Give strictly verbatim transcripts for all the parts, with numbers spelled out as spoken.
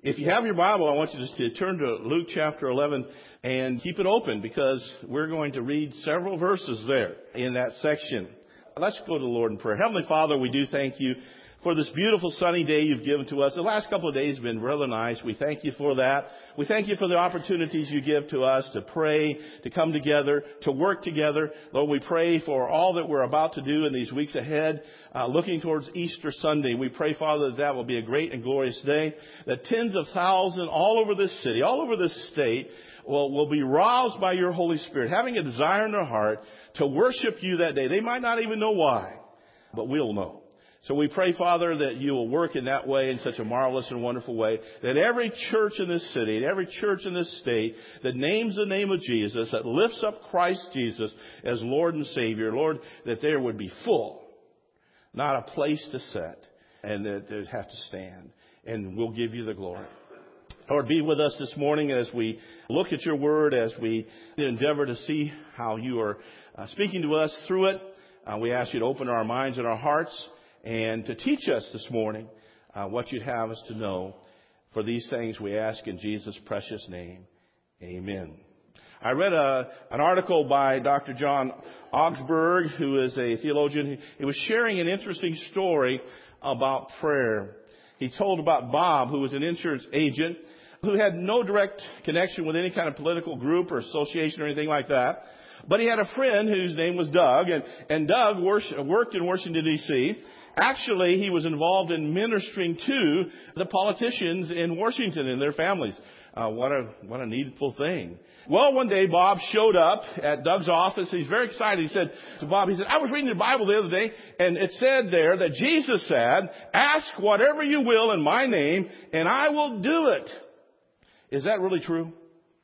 If you have your Bible, I want you to turn to Luke chapter eleven and keep it open because we're going to read several verses there in that section. Let's go to the Lord in prayer. Heavenly Father, we do thank you for this beautiful sunny day you've given to us. The last couple of days have been really nice. We thank you for that. We thank you for the opportunities you give to us to pray, to come together, to work together. Lord, we pray for all that we're about to do in these weeks ahead, uh, looking towards Easter Sunday. We pray, Father, that that will be a great and glorious day, that tens of thousands all over this city, all over this state, will, will be roused by your Holy Spirit, having a desire in their heart to worship you that day. They might not even know why, but we'll know. So we pray, Father, that you will work in that way in such a marvelous and wonderful way, that every church in this city, and every church in this state that names the name of Jesus, that lifts up Christ Jesus as Lord and Savior, Lord, that there would be full, not a place to sit, and that they'd have to stand. And we'll give you the glory. Lord, be with us this morning as we look at your word, as we endeavor to see how you are uh, speaking to us through it. Uh, we ask you to open our minds and our hearts and to teach us this morning uh, what you'd have us to know. For these things we ask in Jesus' precious name. Amen. I read a, an article by Doctor John Augsburg, who is a theologian. He was sharing an interesting story about prayer. He told about Bob, who was an insurance agent, who had no direct connection with any kind of political group or association or anything like that. But he had a friend whose name was Doug, and, and Doug worked in Washington, D C Actually, he was involved in ministering to the politicians in Washington and their families. Uh, what a what a needful thing. Well, one day Bob showed up at Doug's office. He's very excited. He said to Bob, he said, I was reading the Bible the other day, and it said there that Jesus said, ask whatever you will in my name, and I will do it. Is that really true?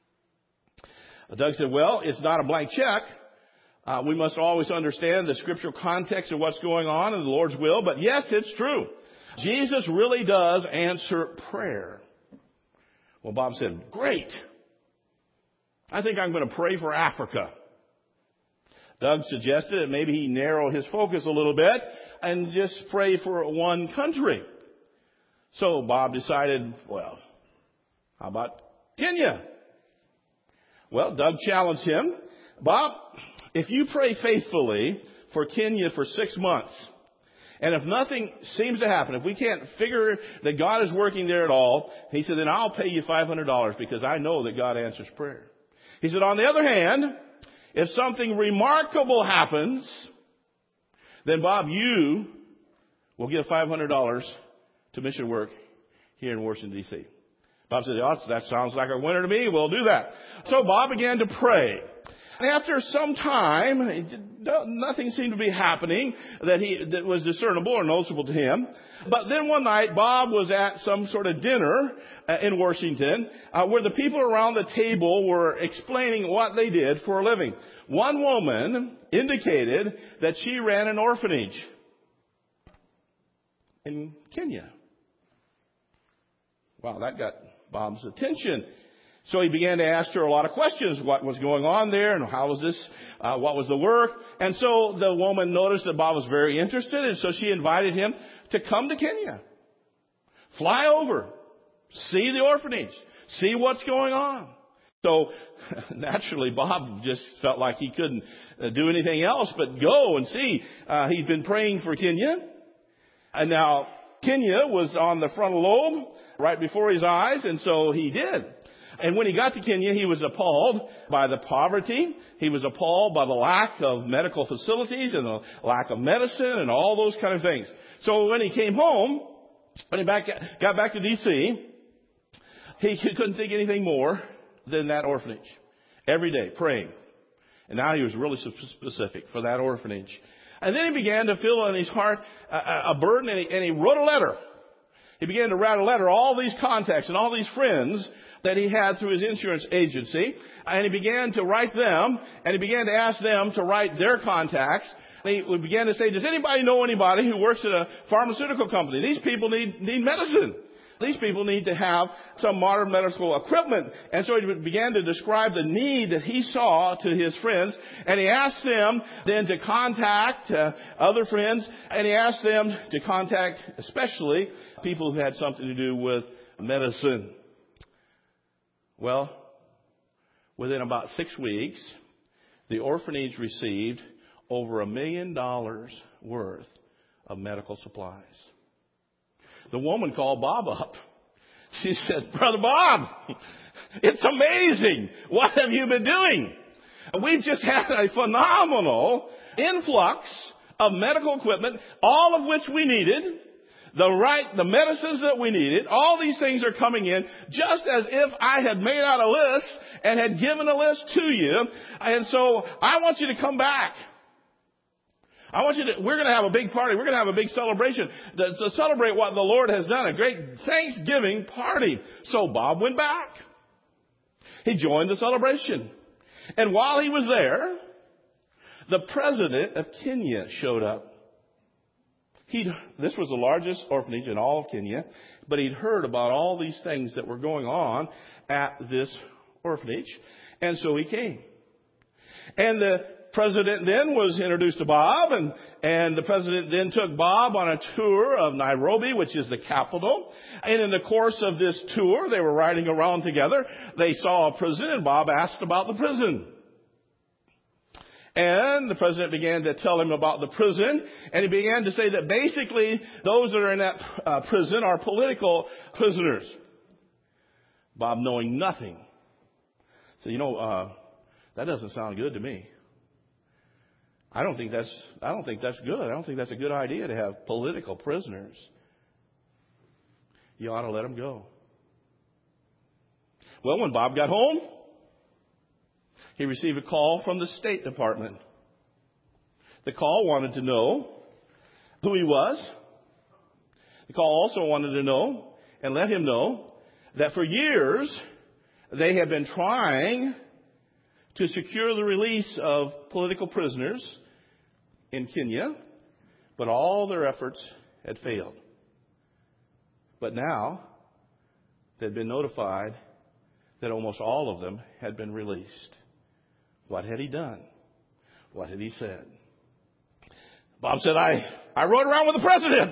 Doug said, well, it's not a blank check. Uh, we must always understand the scriptural context of what's going on in the Lord's will. But yes, it's true. Jesus really does answer prayer. Well, Bob said, great. I think I'm going to pray for Africa. Doug suggested that maybe he narrow his focus a little bit and just pray for one country. So Bob decided, well, how about Kenya? Well, Doug challenged him. Bob, if you pray faithfully for Kenya for six months, and if nothing seems to happen, if we can't figure that God is working there at all, he said, then I'll pay you five hundred dollars because I know that God answers prayer. He said, on the other hand, if something remarkable happens, then Bob, you will give five hundred dollars to mission work here in Washington, D C Bob said, oh, that sounds like a winner to me. We'll do that. So Bob began to pray. And after some time, nothing seemed to be happening that he that was discernible or noticeable to him. But then one night, Bob was at some sort of dinner uh, in Washington uh, where the people around the table were explaining what they did for a living. One woman indicated that she ran an orphanage in Kenya. Wow, that got Bob's attention. So he began to ask her a lot of questions. What was going on there and how was this, uh, what was the work? And so the woman noticed that Bob was very interested, and so she invited him to come to Kenya. Fly over. See the orphanage. See what's going on. So naturally Bob just felt like he couldn't uh, do anything else but go and see. Uh, he'd been praying for Kenya. And now Kenya was on the frontal lobe right before his eyes, and so he did. And when he got to Kenya, he was appalled by the poverty. He was appalled by the lack of medical facilities and the lack of medicine and all those kind of things. So when he came home, when he back, got back to D C, he couldn't think anything more than that orphanage. Every day, praying. And now he was really specific for that orphanage. And then he began to feel in his heart a, a burden, and he, and he wrote a letter. He began to write a letter, all these contacts and all these friends that he had through his insurance agency. And he began to write them, and he began to ask them to write their contacts. And he began to say, does anybody know anybody who works at a pharmaceutical company? These people need, need medicine. These people need to have some modern medical equipment. And so he began to describe the need that he saw to his friends. And he asked them then to contact uh, other friends. And he asked them to contact especially people who had something to do with medicine. Well, within about six weeks, the orphanage received over a million dollars worth of medical supplies. The woman called Bob up. She said, Brother Bob, it's amazing. What have you been doing? We've just had a phenomenal influx of medical equipment, all of which we needed. The right, the medicines that we needed, all these things are coming in just as if I had made out a list and had given a list to you. And so I want you to come back. I want you to, we're going to have a big party. We're going to have a big celebration to, to celebrate what the Lord has done. A great Thanksgiving party. So Bob went back. He joined the celebration. And while he was there, the president of Kenya showed up. He'd, this was the largest orphanage in all of Kenya, but he'd heard about all these things that were going on at this orphanage, and so he came. And the president then was introduced to Bob, and, and the president then took Bob on a tour of Nairobi, which is the capital. And in the course of this tour, they were riding around together. They saw a prison, and Bob asked about the prison. And the president began to tell him about the prison, and he began to say that basically those that are in that uh, prison are political prisoners. Bob, knowing nothing, said, you know, uh, that doesn't sound good to me. I don't think that's, I don't think that's good. I don't think that's a good idea to have political prisoners. You ought to let them go. Well, when Bob got home, he received a call from the State Department. The call wanted to know who he was. The call also wanted to know and let him know that for years they had been trying to secure the release of political prisoners in Kenya, but all their efforts had failed. But now they'd been notified that almost all of them had been released. What had he done? What had he said? Bob said, I, I rode around with the president.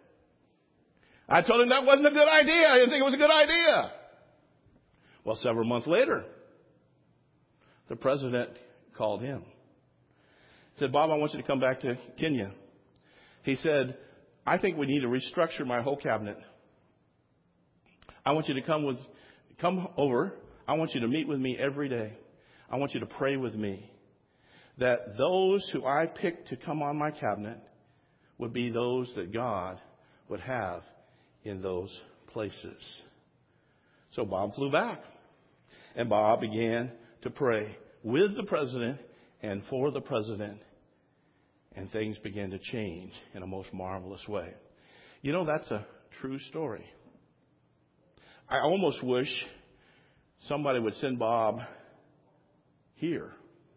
I told him that wasn't a good idea. I didn't think it was a good idea. Well, several months later, the president called him. He said, Bob, I want you to come back to Kenya. He said, I think we need to restructure my whole cabinet. I want you to come with, come over. I want you to meet with me every day. I want you to pray with me that those who I pick to come on my cabinet would be those that God would have in those places. So Bob flew back, and Bob began to pray with the president and for the president, and things began to change in a most marvelous way. You know, that's a true story. I almost wish somebody would send Bob here.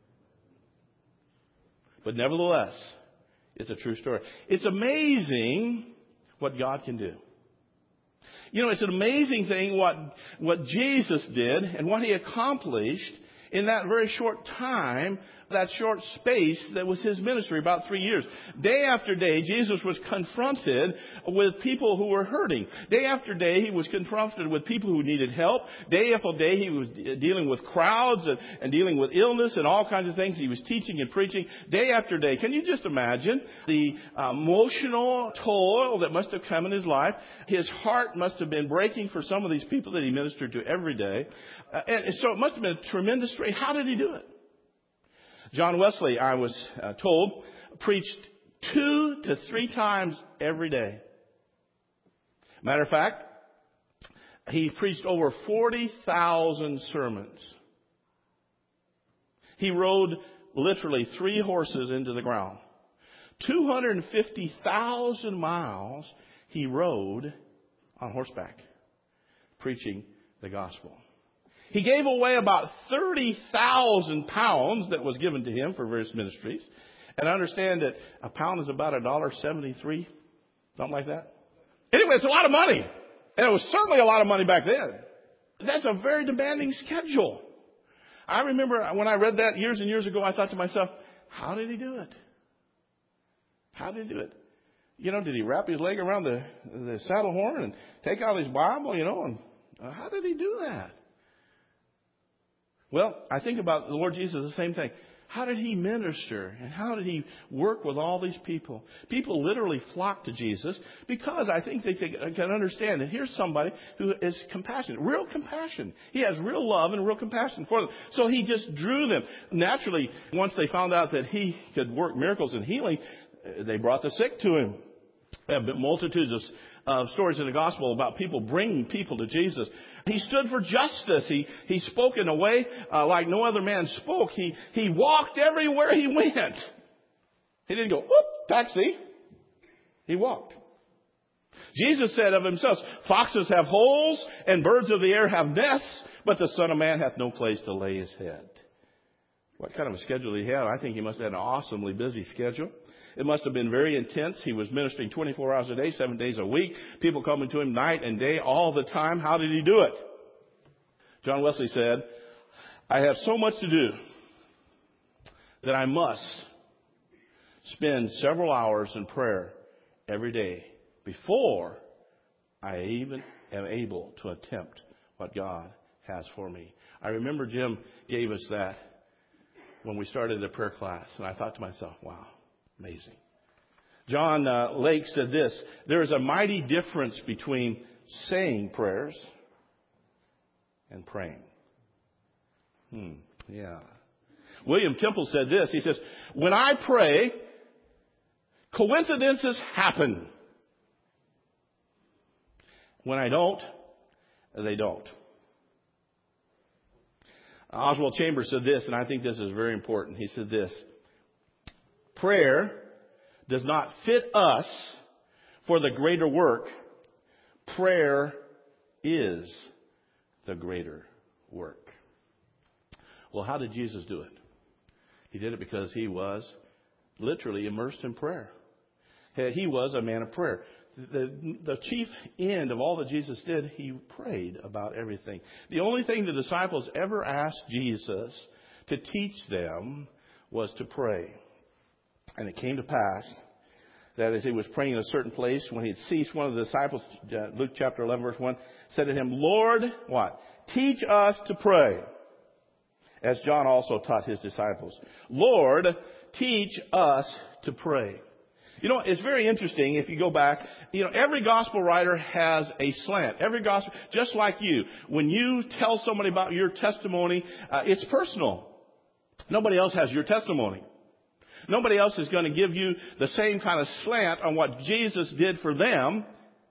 But nevertheless, it's a true story. It's amazing what God can do. You know, it's an amazing thing what, what Jesus did and what he accomplished in that very short time, that short space that was his ministry, about three years. Day after day, Jesus was confronted with people who were hurting. Day after day, he was confronted with people who needed help. Day after day, he was dealing with crowds and, and dealing with illness and all kinds of things. He was teaching and preaching day after day. Can you just imagine the emotional toil that must have come in his life? His heart must have been breaking for some of these people that he ministered to every day. Uh, and so it must have been a tremendous strain. How did he do it? John Wesley, I was uh, told, preached two to three times every day. Matter of fact, he preached over forty thousand sermons. He rode literally three horses into the ground. two hundred fifty thousand miles he rode on horseback, preaching the gospel. He gave away about thirty thousand pounds that was given to him for various ministries. And I understand that a pound is about one dollar seventy-three, something like that. Anyway, it's a lot of money. And it was certainly a lot of money back then. That's a very demanding schedule. I remember when I read that years and years ago, I thought to myself, how did he do it? How did he do it? You know, did he wrap his leg around the, the saddle horn and take out his Bible, you know, and uh, how did he do that? Well, I think about the Lord Jesus, the same thing. How did he minister and how did he work with all these people? People literally flocked to Jesus because I think they can understand that here's somebody who is compassionate, real compassion. He has real love and real compassion for them. So he just drew them. Naturally, once they found out that he could work miracles and healing, they brought the sick to him. There have been multitudes of uh, stories in the gospel about people bringing people to Jesus. He stood for justice. He he spoke in a way uh, like no other man spoke. He he walked everywhere he went. He didn't go, whoop, taxi. He walked. Jesus said of himself, foxes have holes and birds of the air have nests, but the Son of Man hath no place to lay his head. What kind of a schedule he had? I think he must have had an awesomely busy schedule. It must have been very intense. He was ministering twenty-four hours a day, seven days a week. People coming to him night and day all the time. How did he do it? John Wesley said, I have so much to do that I must spend several hours in prayer every day before I even am able to attempt what God has for me. I remember Jim gave us that when we started the prayer class, and I thought to myself, wow. Amazing. John uh, Lake said this, there is a mighty difference between saying prayers and praying. Hmm, yeah. William Temple said this, he says, when I pray, coincidences happen. When I don't, they don't. Oswald Chambers said this, and I think this is very important. He said this, prayer does not fit us for the greater work. Prayer is the greater work. Well, how did Jesus do it? He did it because he was literally immersed in prayer. He was a man of prayer. The, the chief end of all that Jesus did, he prayed about everything. The only thing the disciples ever asked Jesus to teach them was to pray. And it came to pass that as he was praying in a certain place, when he had ceased, one of the disciples, Luke chapter eleven, verse one, said to him, Lord, what? Teach us to pray. As John also taught his disciples. Lord, teach us to pray. You know, it's very interesting if you go back. You know, every gospel writer has a slant. Every gospel, just like you. When you tell somebody about your testimony, uh, it's personal. Nobody else has your testimony. Nobody else is going to give you the same kind of slant on what Jesus did for them.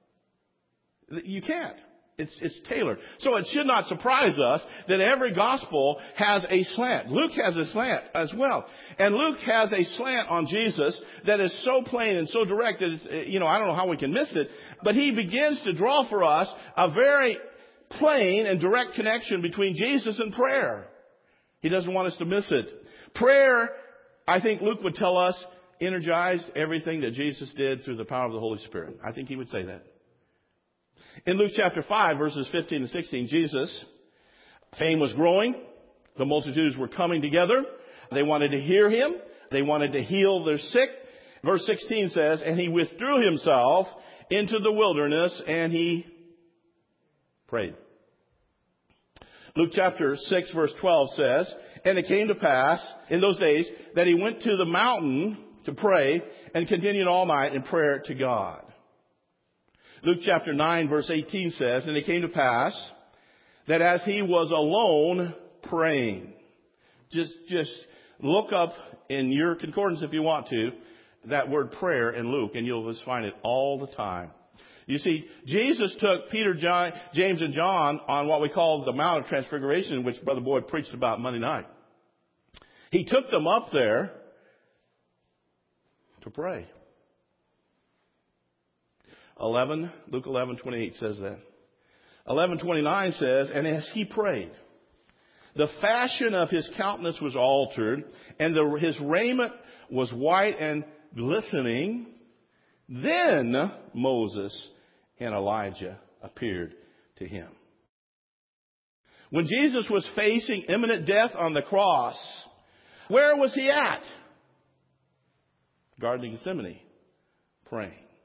You can't. It's, it's tailored. So it should not surprise us that every gospel has a slant. Luke has a slant as well. And Luke has a slant on Jesus that is so plain and so direct that it's, you know, I don't know how we can miss it. But he begins to draw for us a very plain and direct connection between Jesus and prayer. He doesn't want us to miss it. Prayer, I think Luke would tell us, energized everything that Jesus did through the power of the Holy Spirit. I think he would say that. In Luke chapter five, verses fifteen and sixteen, Jesus' fame was growing. The multitudes were coming together. They wanted to hear him. They wanted to heal their sick. Verse sixteen says, and he withdrew himself into the wilderness and he prayed. Luke chapter six, verse twelve says, and it came to pass in those days that he went to the mountain to pray and continued all night in prayer to God. Luke chapter nine, verse eighteen says, and it came to pass that as he was alone praying. Just, just look up in your concordance if you want to, that word prayer in Luke, and you'll just find it all the time. You see, Jesus took Peter, John, James, and John on what we call the Mount of Transfiguration, which Brother Boyd preached about Monday night. He took them up there to pray. eleven, Luke eleven twenty-eight says that. eleven twenty-nine says, and as he prayed, the fashion of his countenance was altered, and the, his raiment was white and glistening. Then Moses and Elijah appeared to him. When Jesus was facing imminent death on the cross, where was he at? Garden of Gethsemane, praying.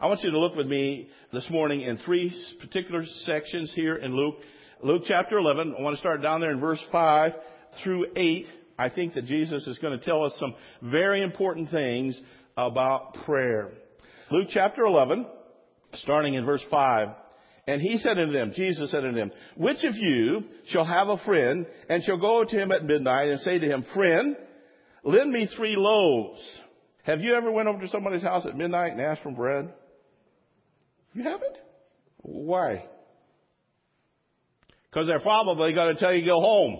I want you to look with me this morning in three particular sections here in Luke. Luke chapter eleven. I want to start down there in verse five through eight. I think that Jesus is going to tell us some very important things about prayer. Luke chapter eleven, starting in verse five. And he said unto them, Jesus said unto them, which of you shall have a friend, and shall go to him at midnight, and say to him, Friend, lend me three loaves. Have you ever went over to somebody's house at midnight and asked for bread? You haven't? Why? Because they're probably going to tell you to go home.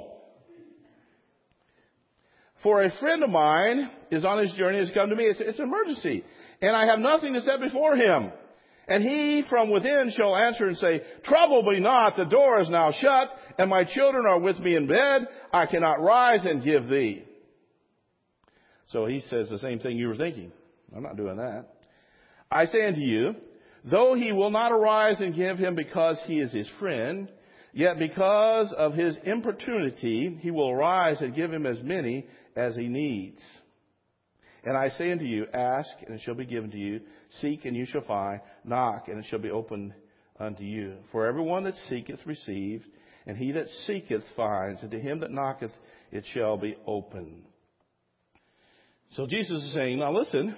For a friend of mine is on his journey, has come to me. It's, it's an emergency. And I have nothing to set before him. And he from within shall answer and say, Trouble me not, the door is now shut, and my children are with me in bed. I cannot rise and give thee. So he says the same thing you were thinking. I'm not doing that. I say unto you, though he will not arise and give him because he is his friend, yet because of his importunity, he will arise and give him as many as he needs. And I say unto you, ask, and it shall be given to you. Seek, and you shall find. Knock, and it shall be opened unto you. For everyone that seeketh receives, and he that seeketh finds, and to him that knocketh it shall be opened. So Jesus is saying, now listen,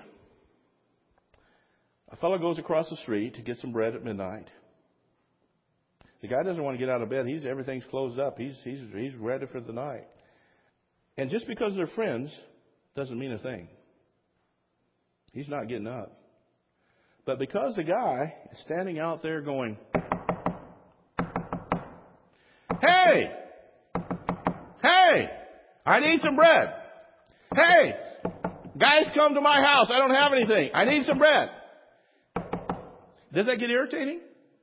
a fellow goes across the street to get some bread at midnight. The guy doesn't want to get out of bed. He's everything's closed up. He's he's he's ready for the night. And just because they're friends doesn't mean a thing. He's not getting up. But because the guy is standing out there going, Hey! Hey! I need some bread. Hey! Guys, come to my house. I don't have anything. I need some bread. Does that get irritating?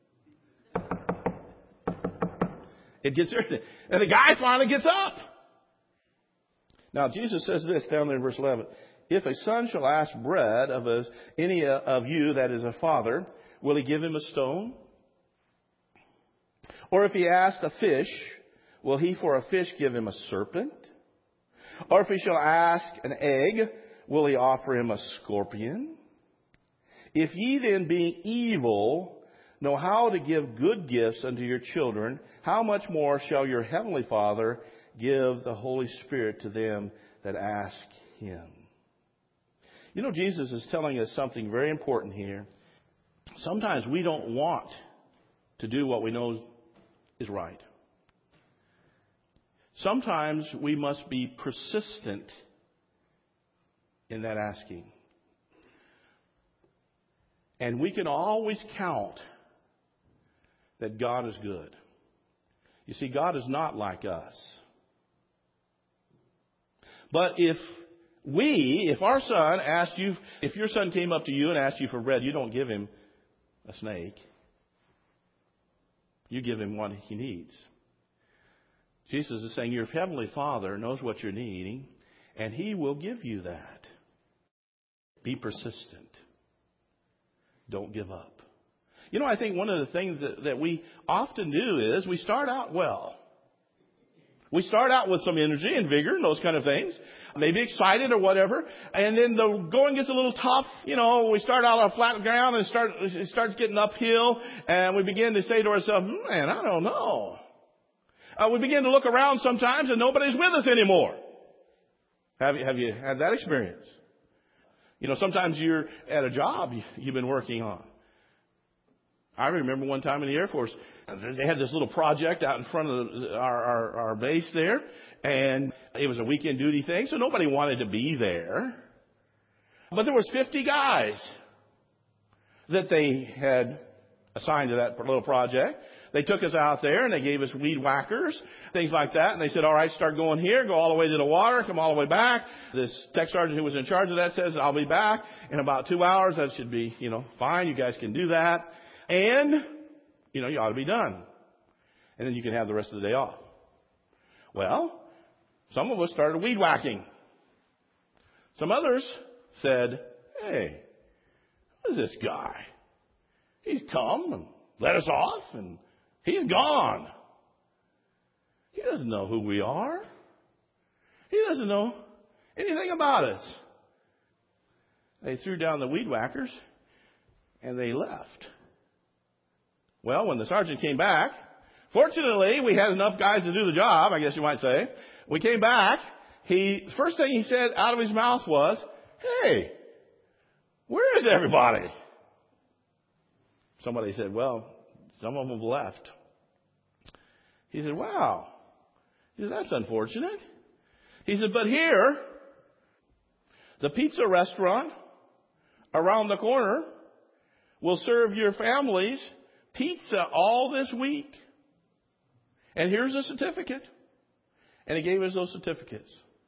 It gets irritating. And the guy finally gets up. Now, Jesus says this down there in verse eleven. If a son shall ask bread of us, any of you that is a father, will he give him a stone? Or if he ask a fish, will he for a fish give him a serpent? Or if he shall ask an egg, will he offer him a scorpion? If ye then, being evil, know how to give good gifts unto your children, how much more shall your heavenly Father give the Holy Spirit to them that ask him? You know, Jesus is telling us something very important here. Sometimes we don't want to do what we know is right. Sometimes we must be persistent in that asking. And we can always count that God is good. You see, God is not like us. But if we, if our son asked you, if your son came up to you and asked you for bread, you don't give him a snake. You give him what he needs. Jesus is saying your heavenly Father knows what you're needing, and he will give you that. Be persistent. Don't give up. You know, I think one of the things that, that we often do is we start out well. We start out with some energy and vigor and those kind of things. Maybe excited or whatever. And then the going gets a little tough. You know, we start out on flat ground and start, it starts getting uphill. And we begin to say to ourselves, man, I don't know. Uh, we begin to look around sometimes and nobody's with us anymore. Have you, have you had that experience? You know, sometimes you're at a job you've been working on. I remember one time in the Air Force, they had this little project out in front of our, our, our base there, and it was a weekend duty thing, so nobody wanted to be there. But there was fifty guys that they had assigned to that little project. They took us out there and they gave us weed whackers, things like that. And they said, all right, start going here, go all the way to the water, come all the way back. This tech sergeant who was in charge of that says, I'll be back in about two hours. That should be, you know, fine. You guys can do that. And, you know, you ought to be done. And then you can have the rest of the day off. Well, some of us started weed whacking. Some others said, hey, who is this guy? He's come and let us off and he's gone. He doesn't know who we are. He doesn't know anything about us. They threw down the weed whackers And they left. Well, when the sergeant came back, fortunately, we had enough guys to do the job, I guess you might say. We came back. He, the first thing he said out of his mouth was, "Hey, where is everybody?" Somebody said, "Well, some of them have left." He said, "Wow." He said, "That's unfortunate." He said, "But here, the pizza restaurant around the corner will serve your families pizza all this week. And here's a certificate." And he gave us those certificates.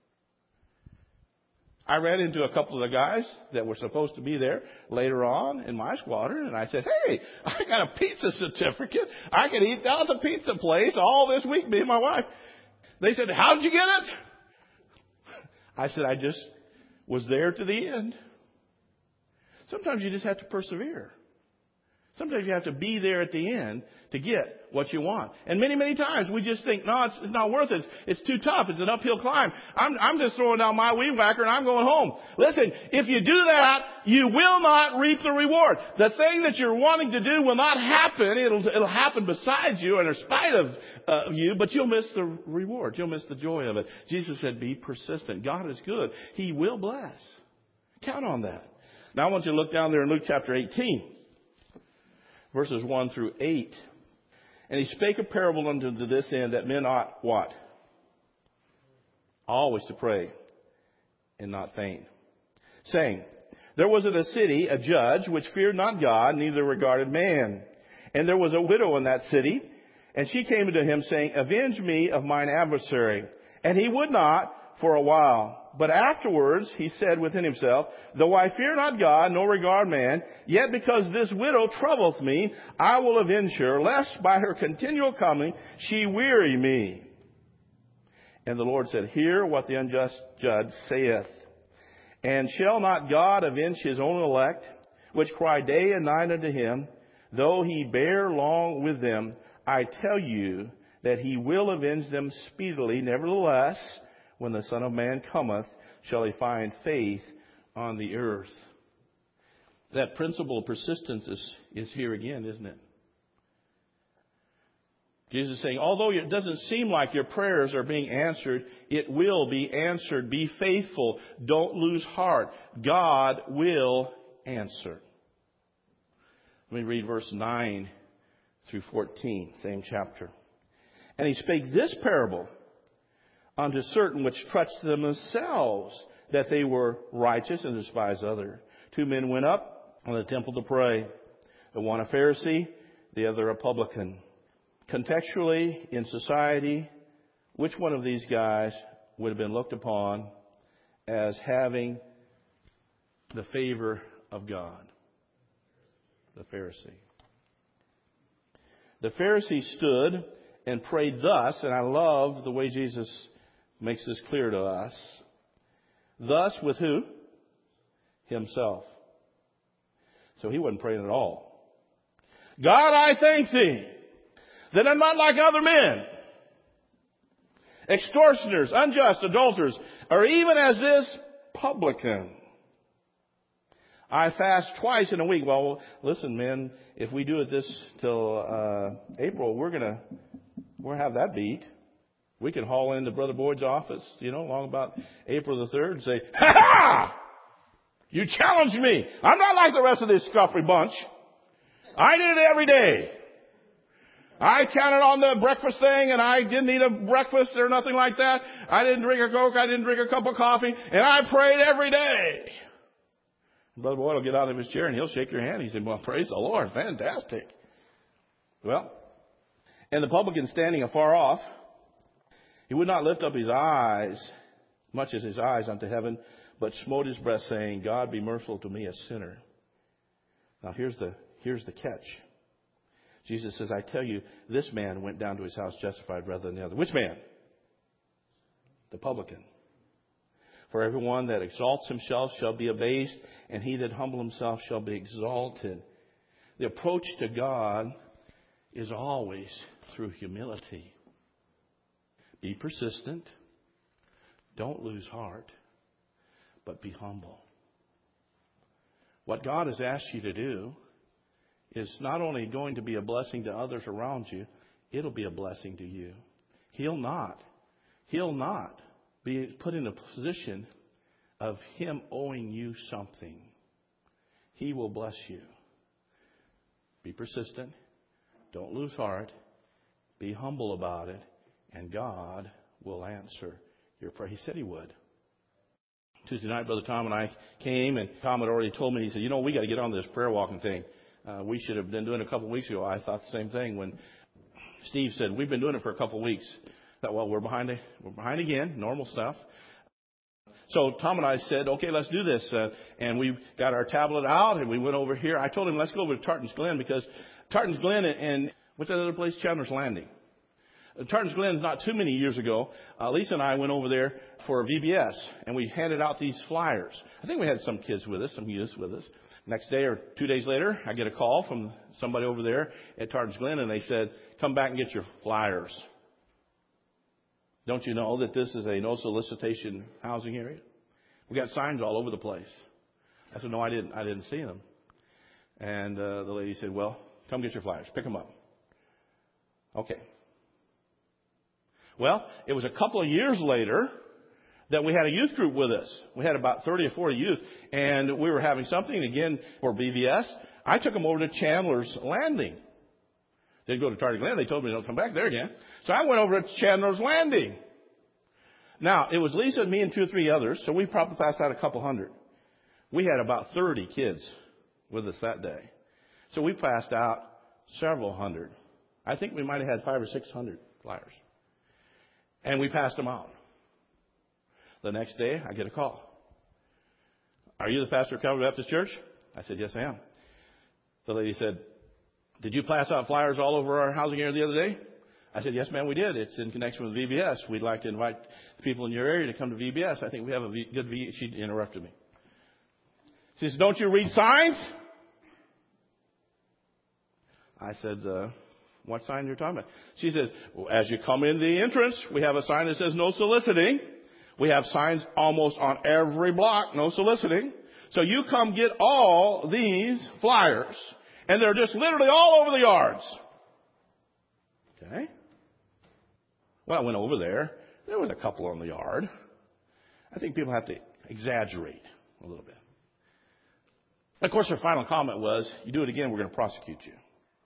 I ran into a couple of the guys that were supposed to be there later on in my squadron, and I said, "Hey, I got a pizza certificate. I can eat down at the pizza place all this week, me and my wife." They said, "How did you get it?" I said, "I just was there to the end." Sometimes you just have to persevere. Sometimes you have to be there at the end to get what you want. And many, many times we just think, no, it's, it's not worth it. It's too tough. It's an uphill climb. I'm, I'm just throwing down my weed whacker and I'm going home. Listen, if you do that, you will not reap the reward. The thing that you're wanting to do will not happen. It'll, it'll happen beside you and in spite of uh, you, but you'll miss the reward. You'll miss the joy of it. Jesus said, be persistent. God is good. He will bless. Count on that. Now I want you to look down there in Luke chapter eighteen. Verses one through eight. "And he spake a parable unto this end, that men ought what? Always to pray and not faint. Saying, there was in a city a judge which feared not God, neither regarded man. And there was a widow in that city, and she came unto him, saying, Avenge me of mine adversary. And he would not for a while. But afterwards he said within himself, Though I fear not God, nor regard man, yet because this widow troubleth me, I will avenge her, lest by her continual coming she weary me. And the Lord said, Hear what the unjust judge saith. And shall not God avenge his own elect, which cry day and night unto him, though he bear long with them? I tell you that he will avenge them speedily. Nevertheless, when the Son of Man cometh, shall he find faith on the earth? That principle of persistence is, is here again, isn't it? Jesus is saying, although it doesn't seem like your prayers are being answered, it will be answered. Be faithful. Don't lose heart. God will answer. Let me read verse nine through fourteen, same chapter. And he spake this parable unto certain which trusted themselves that they were righteous and despised others. Two men went up on the temple to pray. The one a Pharisee, the other a publican. Contextually, in society, which one of these guys would have been looked upon as having the favor of God? The Pharisee. The Pharisee stood and prayed thus, and I love the way Jesus makes this clear to us. Thus with who? Himself. So he wasn't praying at all. God, I thank thee that I'm not like other men, extortioners, unjust, adulterers, or even as this publican. I fast twice in a week. Well, listen, men, if we do it this till uh, April, we're gonna we'll have that beat. We can haul into Brother Boyd's office, you know, along about April the third, and say, "Ha ha! You challenged me. I'm not like the rest of this scuffy bunch. I did it every day. I counted on the breakfast thing, and I didn't eat a breakfast or nothing like that. I didn't drink a Coke. I didn't drink a cup of coffee, and I prayed every day." Brother Boyd will get out of his chair and he'll shake your hand. He said, "Well, praise the Lord. Fantastic." Well, and the publican standing afar off, he would not lift up his eyes, much as his eyes unto heaven, but smote his breast, saying, God, be merciful to me, a sinner. Now here's the, here's the catch. Jesus says, I tell you, this man went down to his house justified rather than the other. Which man? The publican. For everyone that exalts himself shall be abased, and he that humble himself shall be exalted. The approach to God is always through humility. Be persistent. Don't lose heart, but be humble. What God has asked you to do is not only going to be a blessing to others around you, it'll be a blessing to you. He'll not. He'll not be put in a position of him owing you something. He will bless you. Be persistent. Don't lose heart. Be humble about it. And God will answer your prayer. He said he would. Tuesday night, Brother Tom and I came, and Tom had already told me, he said, you know, we got to get on this prayer walking thing. Uh, we should have been doing it a couple of weeks ago. I thought the same thing when Steve said, we've been doing it for a couple of weeks. I thought, well, we're behind, we're behind again, normal stuff. So Tom and I said, okay, let's do this. Uh, and we got our tablet out, and we went over here. I told him, let's go over to Tartan's Glen, because Tartan's Glen and, and what's that other place? Chandler's Landing. Uh, Tartan's Glen, not too many years ago, uh, Lisa and I went over there for V B S, and we handed out these flyers. I think we had some kids with us, some youth with us. Next day or two days later, I get a call from somebody over there at Tartan's Glen, and they said, come back and get your flyers. Don't you know that this is a no solicitation housing area? We got signs all over the place. I said, no, I didn't. I didn't see them. And uh, the lady said, well, come get your flyers. Pick them up. Okay. Well, it was a couple of years later that we had a youth group with us. We had about thirty or forty youth, and we were having something, again, for B V S. I took them over to Chandler's Landing. They'd go to Tartan's Glen. They told me don't come back there again. So I went over to Chandler's Landing. Now, it was Lisa and me and two or three others, so we probably passed out a couple hundred. We had about thirty kids with us that day. So we passed out several hundred. I think we might have had five or six hundred flyers. And we passed them out. The next day, I get a call. Are you the pastor of Calvary Baptist Church? I said, yes, I am. The lady said, did you pass out flyers all over our housing area the other day? I said, yes, ma'am, we did. It's in connection with V B S. We'd like to invite the people in your area to come to V B S. I think we have a v- good V B S. She interrupted me. She said, don't you read signs? I said, uh, what sign are you talking about? She says, well, as you come in the entrance, we have a sign that says no soliciting. We have signs almost on every block, no soliciting. So you come get all these flyers. And they're just literally all over the yards. Okay. Well, I went over there. There was a couple on the yard. I think people have to exaggerate a little bit. Of course, her final comment was, you do it again, we're going to prosecute you.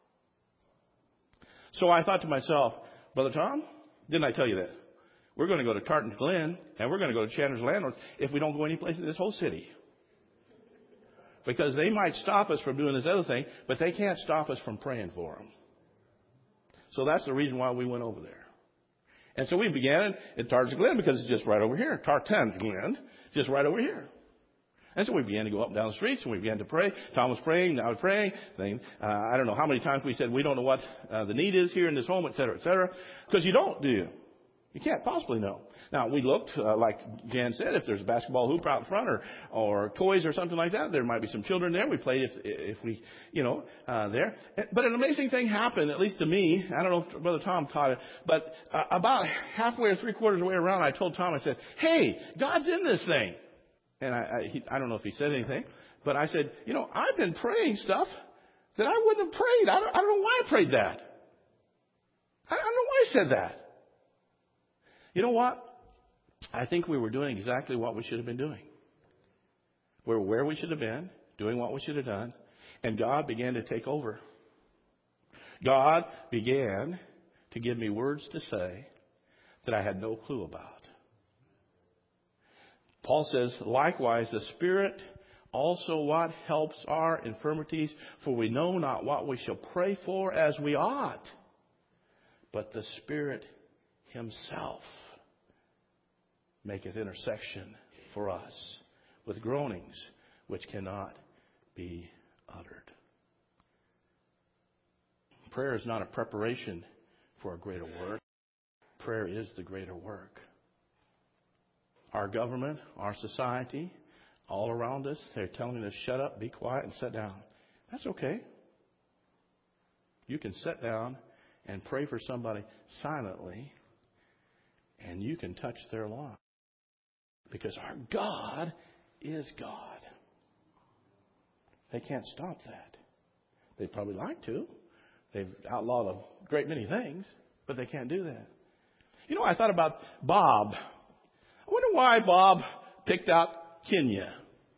So I thought to myself, Brother Tom, didn't I tell you that? We're going to go to Tartan's Glen, and we're going to go to Chandler's Landing if we don't go any place in this whole city. Because they might stop us from doing this other thing, but they can't stop us from praying for them. So that's the reason why we went over there. And so we began at Tartan's Glen because it's just right over here. Tartan's Glen, just right over here. And so we began to go up and down the streets, and we began to pray. Tom was praying, I was praying. Then, uh, I don't know how many times we said, we don't know what uh, the need is here in this home, et cetera, et cetera. Because you don't, do you? You can't possibly know. Now, we looked, uh, like Jan said, if there's a basketball hoop out in front or, or toys or something like that, there might be some children there. We played if, if we, you know, uh, there. But an amazing thing happened, at least to me. I don't know if Brother Tom caught it, but uh, about halfway or three quarters of the way around, I told Tom, I said, hey, God's in this thing. And I, I, he, I don't know if he said anything, but I said, you know, I've been praying stuff that I wouldn't have prayed. I don't, I don't know why I prayed that. I don't know why I said that. You know what? I think we were doing exactly what we should have been doing. We were where we should have been, doing what we should have done, and God began to take over. God began to give me words to say that I had no clue about. Paul says, likewise, the Spirit also what helps our infirmities, for we know not what we shall pray for as we ought, but the Spirit Himself maketh intercession for us with groanings which cannot be uttered. Prayer is not a preparation for a greater work. Prayer is the greater work. Our government, our society, all around us, they're telling us, shut up, be quiet, and sit down. That's okay. You can sit down and pray for somebody silently, and you can touch their life. Because our God is God. They can't stop that. They'd probably like to. They've outlawed a great many things, but they can't do that. You know, I thought about Bob. I wonder why Bob picked out Kenya.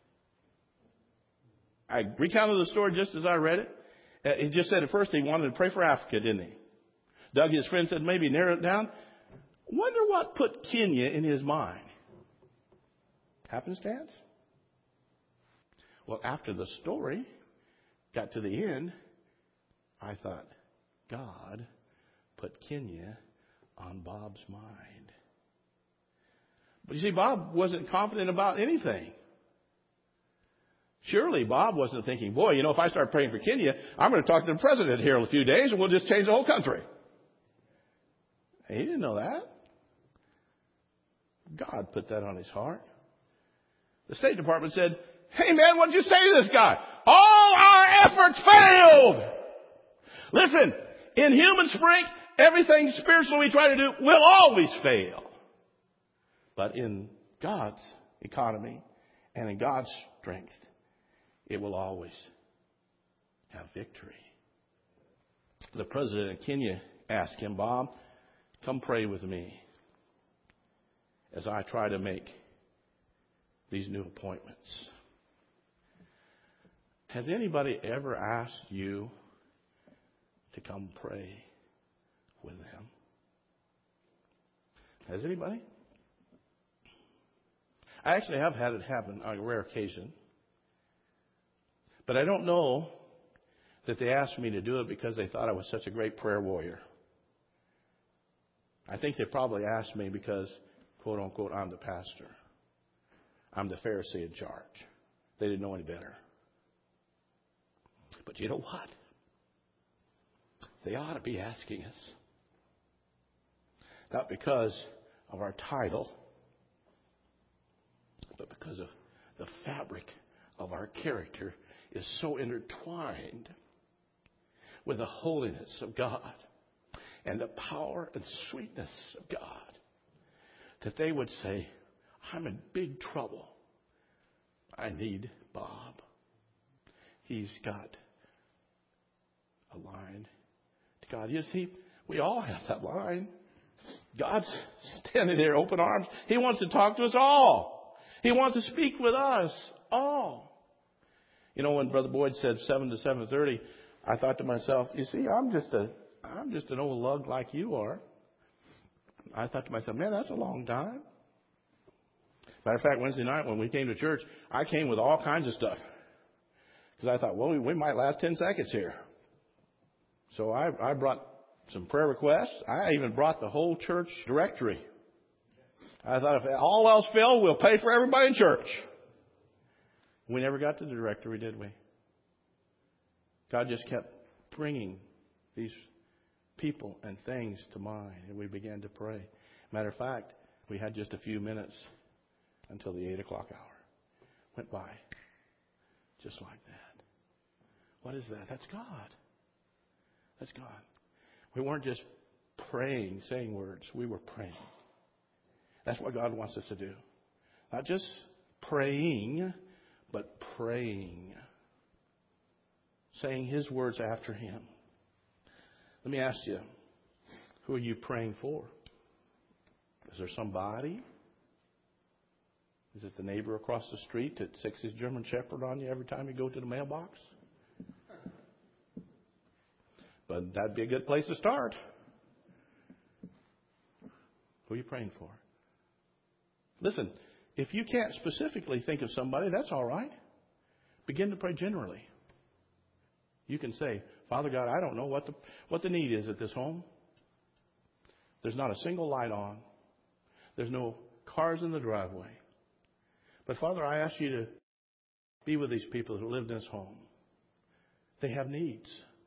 I recounted the story just as I read it. Uh, he just said at first he wanted to pray for Africa, didn't he? Doug, his friend, said maybe narrow it down. Wonder what put Kenya in his mind. Happenstance? Well, after the story got to the end, I thought, God put Kenya on Bob's mind. But you see, Bob wasn't confident about anything. Surely Bob wasn't thinking, boy, you know, if I start praying for Kenya, I'm going to talk to the president here in a few days and we'll just change the whole country. He didn't know that. God put that on his heart. The State Department said, hey man, what did you say to this guy? All our efforts failed. Listen, in human strength, everything spiritual we try to do will always fail. But in God's economy and in God's strength, it will always have victory. The president of Kenya asked him, Bob, come pray with me as I try to make these new appointments. Has anybody ever asked you to come pray with them? Has anybody? I actually have had it happen on a rare occasion. But I don't know that they asked me to do it because they thought I was such a great prayer warrior. I think they probably asked me because, quote unquote, I'm the pastor. I'm the Pharisee in charge. They didn't know any better. But you know what? They ought to be asking us. Not because of our title, but because of the fabric of our character is so intertwined with the holiness of God and the power and sweetness of God that they would say, I'm in big trouble. I need Bob. He's got a line to God. You see, we all have that line. God's standing there, open arms. He wants to talk to us all. He wants to speak with us all. You know, when Brother Boyd said seven to seven thirty, I thought to myself, you see, I'm just a, I'm just an old lug like you are. I thought to myself, man, that's a long time. Matter of fact, Wednesday night when we came to church, I came with all kinds of stuff. Because I thought, well, we, we might last ten seconds here. So I, I brought some prayer requests. I even brought the whole church directory. I thought if all else failed, we'll pay for everybody in church. We never got to the directory, did we? God just kept bringing these people and things to mind, and we began to pray. Matter of fact, we had just a few minutes until the eight o'clock hour went by, just like that. What is that? That's God. That's God. We weren't just praying, saying words. We were praying. That's what God wants us to do. Not just praying, but praying. Saying His words after Him. Let me ask you, who are you praying for? Is there somebody? Is it the neighbor across the street that sticks his German Shepherd on you every time you go to the mailbox? But that'd be a good place to start. Who are you praying for? Listen, if you can't specifically think of somebody, that's all right. Begin to pray generally. You can say, Father God, I don't know what the what the need is at this home. There's not a single light on. There's no cars in the driveway. But Father, I ask you to be with these people who live in this home. They have needs.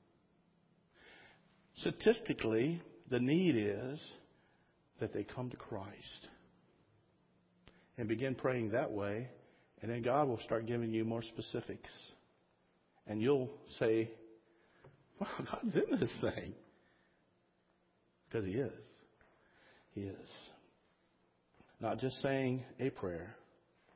Statistically, the need is that they come to Christ. And begin praying that way, and then God will start giving you more specifics. And you'll say, wow, God's in this thing. Because He is. He is. Not just saying a prayer,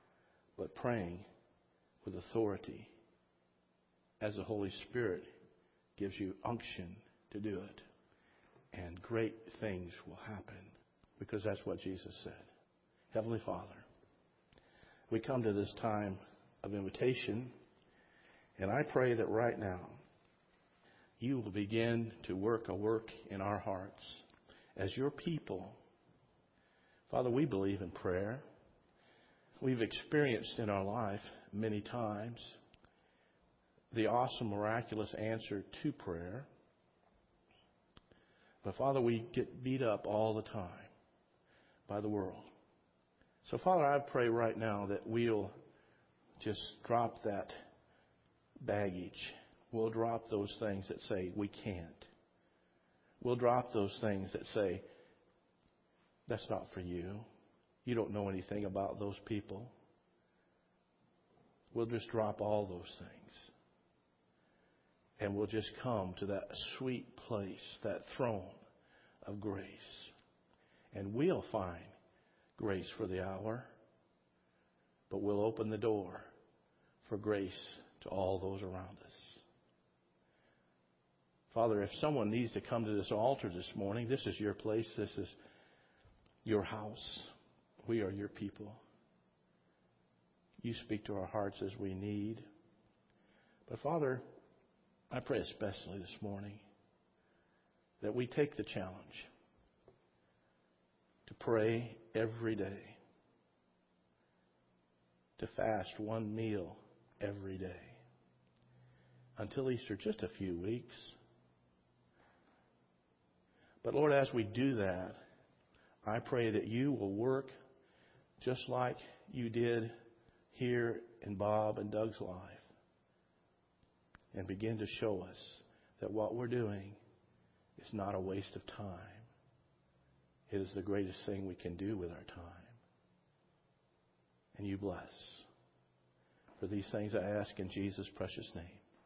but praying with authority as the Holy Spirit gives you unction to do it. And great things will happen, because that's what Jesus said. Heavenly Father, we come to this time of invitation, and I pray that right now you will begin to work a work in our hearts as your people. Father, we believe in prayer. We've experienced in our life many times the awesome, miraculous answer to prayer. But Father, we get beat up all the time by the world. So Father, I pray right now that we'll just drop that baggage. We'll drop those things that say we can't. We'll drop those things that say, that's not for you. You don't know anything about those people. We'll just drop all those things. And we'll just come to that sweet place, that throne of grace. And we'll find grace for the hour. But we'll open the door for grace to all those around us. Father, if someone needs to come to this altar this morning, this is your place. This is your house. We are your people. You speak to our hearts as we need. But Father, I pray especially this morning that we take the challenge to pray every day, to fast one meal every day until Easter, just a few weeks. But Lord, as we do that, I pray that you will work just like you did here in Bob and Doug's life, and begin to show us that what we're doing is not a waste of time. It is the greatest thing we can do with our time. And you bless. For these things I ask in Jesus' precious name.